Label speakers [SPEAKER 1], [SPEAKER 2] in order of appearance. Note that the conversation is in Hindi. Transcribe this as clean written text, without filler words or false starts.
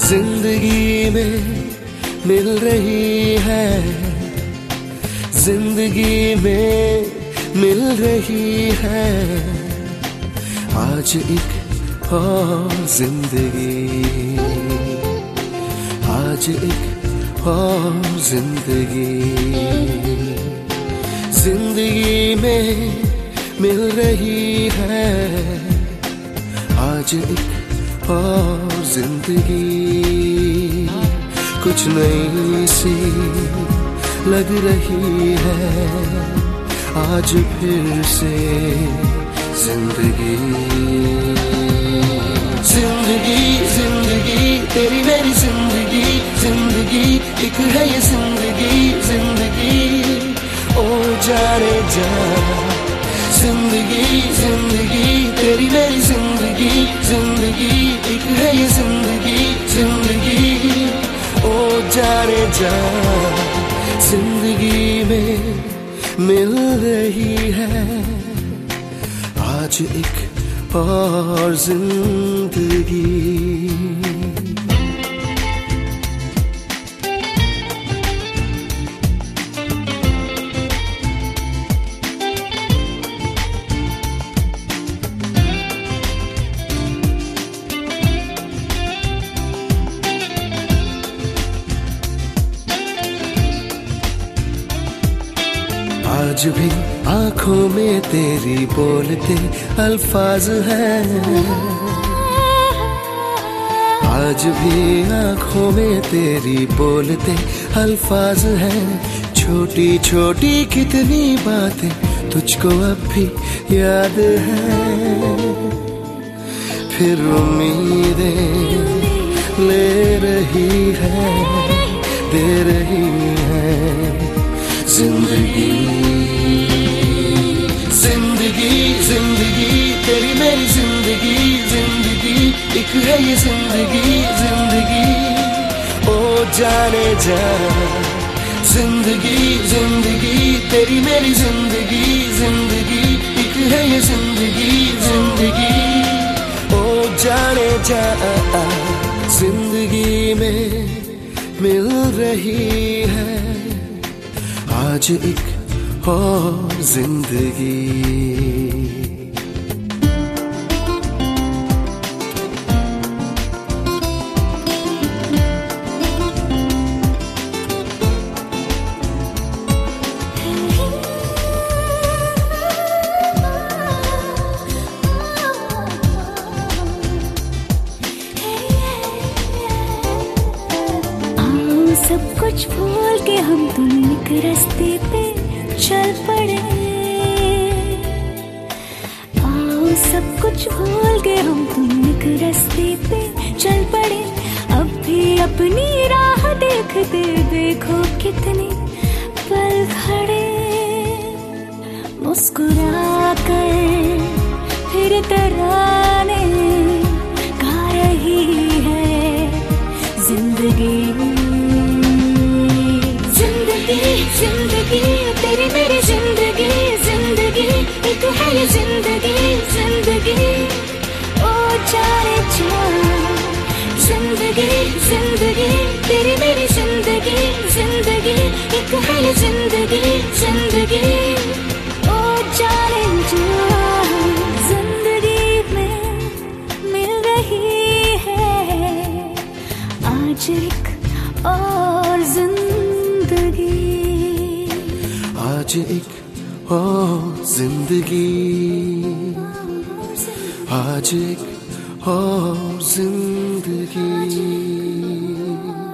[SPEAKER 1] जिंदगी में मिल रही है, जिंदगी में मिल रही है आज एक और जिंदगी, आज एक और जिंदगी। जिंदगी में मिल रही है आज एक और जिंदगी। कुछ नई सी लग रही है आज फिर से जिंदगी। जिंदगी जिंदगी तेरी मेरी जिंदगी, जिंदगी एक है ये जिंदगी, जिंदगी ओ जाने जा। जिंदगी जिंदगी तेरी मेरी जिंदगी, जिंदगी एक है ये जिंदगी, जिंदगी ओ जाने जा। जिंदगी में मिल रही है आज एक और जिंदगी। आज भी आंखों में तेरी बोलते अल्फाज हैं, आज भी आंखों में तेरी बोलते अल्फाज हैं। छोटी छोटी कितनी बातें तुझको अब भी याद हैं। फिर उम्मीदें ले रही है, दे रही है जिंदगी। जिंदगी जिंदगी तेरी मेरी जिंदगी, जिंदगी एक है ये जिंदगी, जिंदगी ओ जाने जा। जिंदगी जिंदगी तेरी मेरी जिंदगी, जिंदगी एक है ये जिंदगी, जिंदगी ओ जाने जा। जिंदगी में मिल रही है आज एक और जिंदगी।
[SPEAKER 2] सब कुछ भूल के हम तुम एक रास्ते पे चल पड़े। आओ सब कुछ भूल के हम तुम एक रास्ते पे चल पड़े। अब भी अपनी राह देखते देखो कितने पल खड़े। मुस्कुरा कर फिर तराने गा रही है जिंदगी। जिंदगी तेरी मेरी जिंदगी, जिंदगी एक है ये जिंदगी, जिंदगी ओ जाने जा। जिंदगी जिंदगी तेरी मेरी जिंदगी, जिंदगी एक है ये जिंदगी, जिंदगी ओ जाने जा। जिंदगी में मिल रही है आज एक और जिंदगी,
[SPEAKER 1] आज एक और जिंदगी, आज एक और जिंदगी।